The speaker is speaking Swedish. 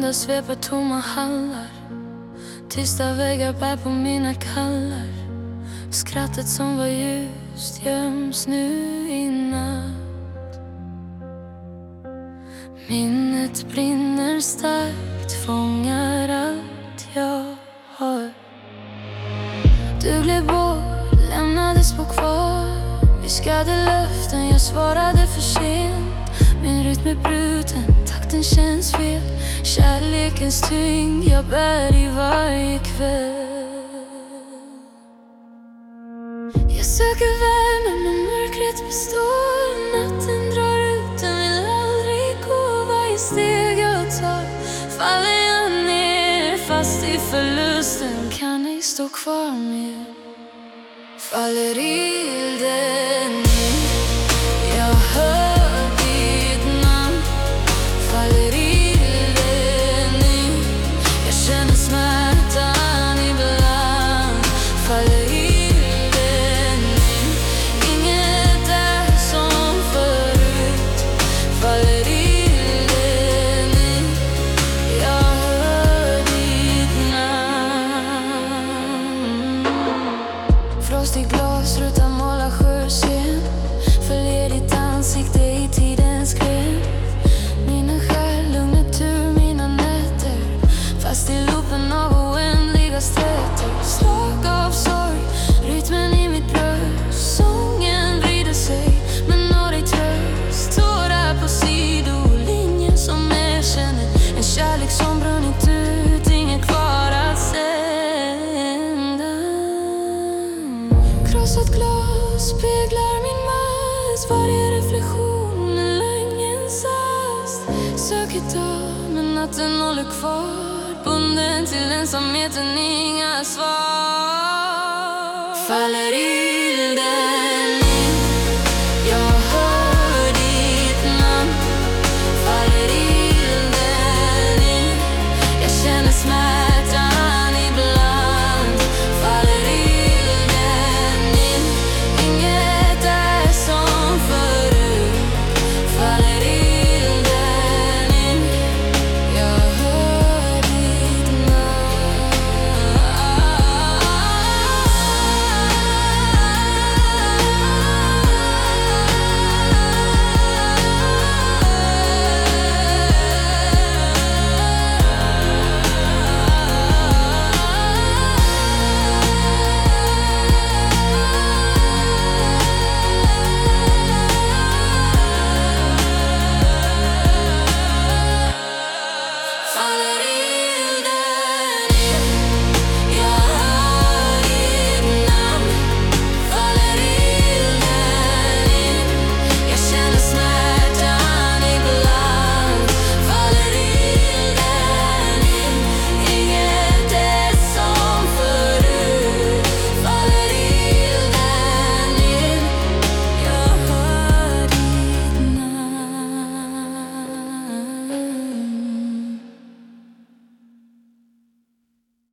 vindar sveper tomma hallar. Tysta väggar bär på mina kallar. Skrattet som var ljust göms nu i natt. Minnet brinner starkt, fångar allt jag har. Du blev bort, lämnades på kvar. Viskade löften, jag svarade för sent. Min rytm är bruten, takten känns fel. Kärlekens tyngd jag bär i varje kväll. Jag söker värme men mörkret består. Natten drar ut, den vill aldrig gå. Varje steg jag tar faller jag ner. Fast i förlusten kan ej stå kvar mer. Faller ilden in, jag hör ditt namn. Faller ilden in, jag känner smärtan ibland. Faller ilden in, inget är som förut. Faller ilden in, jag hör ditt namn. Frostig glas, ruta målar sjösen. Följer ditt ansikte i tidens gräns. Mina skär, lugnet ur mina nätter. Fast i loopen av oändliga strätter. Slag av sorg, rytmen i mitt bröst. Sången vrider sig, men når dig tröst. Tårar på sidolinjen som erkänner en kärlek som brunnit ut, inget kvar att sända. Krossat glas speglar min mast. Varje reflektion är lögnens ast. Söker dag men natten håller kvar. Bunden till ensamheten, inga svar. Faller ilden